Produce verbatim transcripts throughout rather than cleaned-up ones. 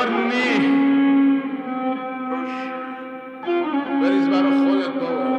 مکارنی بریز برا خودت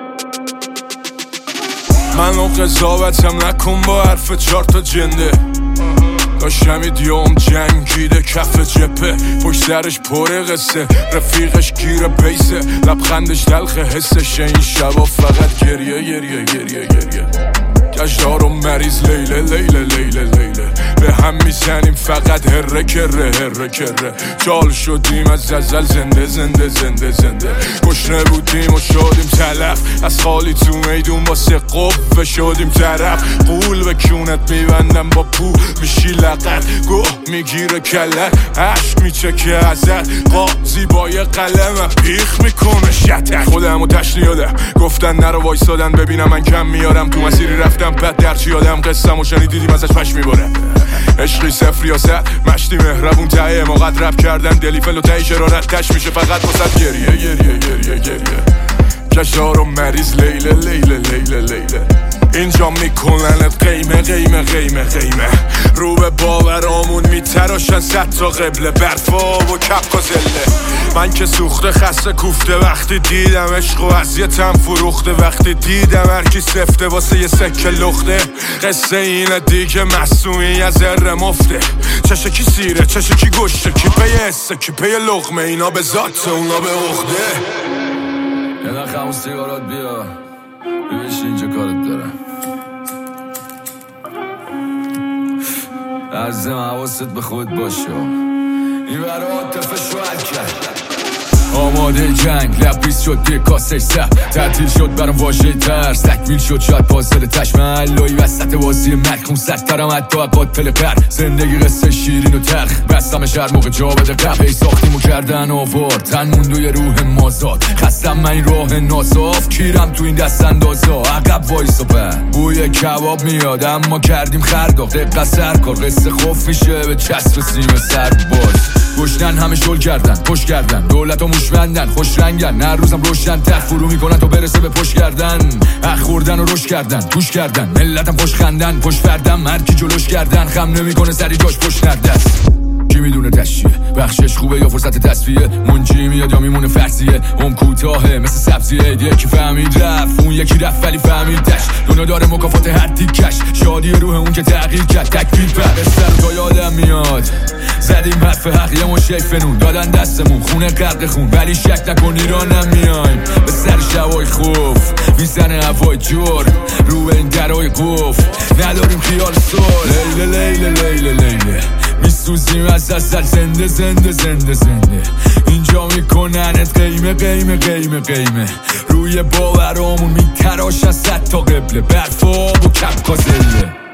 بابا. منو قضاوتم نکن با حرف چار تا جنده، داشتم ایدیوم جنگیده کف جپه، پشت سرش پره قصه، رفیقش گیره بیسه، لبخندش تلخه حسشه، این شبا فقط گریه گریه گریه گریه. گشتار و مریض لیله لیله لیله لیله، به هم میزنیم فقط هره کره هره کره. جال شدیم از ازل زنده زنده زنده زنده، گشنه بودیم و شدیم تلف، از خالی تو میدون واسه قوه شدیم طرف. قول به کونت میبندم با پو میشی لقت، گوه میگیره کلت، عشق میچکه ازت، قاضی با یه قلم پیخ میکنه شتک. خودم و تشنیادم گفتن نرو وایسادن ببینم من کم میارم، تو مسیری رفتم بعد درچی آدم قصم و شنیدیدیم ازش پش میباره. عشقی صفر یا صد مشتی مهربون تایه ما قد رب کردن دلی فل و تایی شرارت تش میشه فقط واسد گریه گریه گریه گریه. کشار و مریض لیله لیله لیله لیله، اینجا میکننت قیمه قیمه قیمه قیمه. رو به باورامون میتراشن صد تا قبله، برفا و کپ و زله. من که سوخته خسته کوفته وقتی دیدم عشق و اذیتم فروخته، وقتی دیدم هرکی سفته واسه یه سکه لخته. قصه اینه دیگه مصنوعی از ذره مفته، چشه کی سیره چشه کی گشته، کی پی حسه کی پی لقمه، اینا به ذات اونا به عقده. یه نخ همون سیگارات بیا ببیش اینجا کارت دارم. عزیزم حواست به خود باشه، این برای عاطفه شوهر کرد. آماده جنگ لبریز شد دیگه کاسش سر، تعطیل شد برام واژه ترس، تکمیل شد شاید پازل تشم علایی وسط بازی مکمون سخترم حتی قاتل قرد. زندگی قصه شیرین و تلخ، بستمش هر موقع جا بده قبل، ای ساختیمو کردن آوار تن موندوی روح مازاد. خستم من این راه ناصاف کیرم تو این دست اندازا، عقب وایسا بر بوی کباب میاد اما کردیم خرداق. دقیقه سرکار قصه خوف میشه به چسب سیم سر باز. گشنن همه شل کردن پشت کردن، دولت و موشمندن خوش رنگن، نه روزم روشن تر فرو میکنن تا برسه به پشت کردن. اخ خوردن و روش کردن گوش کردن، ملتم خوش خندن پشت فردم هرکی جلوش کردن، خم نمیکنه سری جاش پشت نردست. کی میدونه دشیه بخشش خوبه یا فرصت تصفیه، منجی میاد یا میمونه فرضیه، اون کوتاهه مثل سبزیه. یکی فهمید رفت اون یکی رفت ولی فهمید دش، دنیا داره مکافات هر تیکش، شادی روح اون که تغییر کرد تکبیر پر سر تا یادم میاد. زدیم حرف حق یه مشه فنون دادن دستمون خونه غرق خون، ولی شک نکن ایرانم میایم به سر شوای خوف، میزنه هوای جور رو به این درای قف، نداریم خیال سال. لیله لیله لیله لیله میسوزیم از اصل زنده زنده زنده زنده، اینجا میکننت قیمه قیمه قیمه قیمه. روی باورامون میتراشن صد تا قبله، برفا و کپ کازله.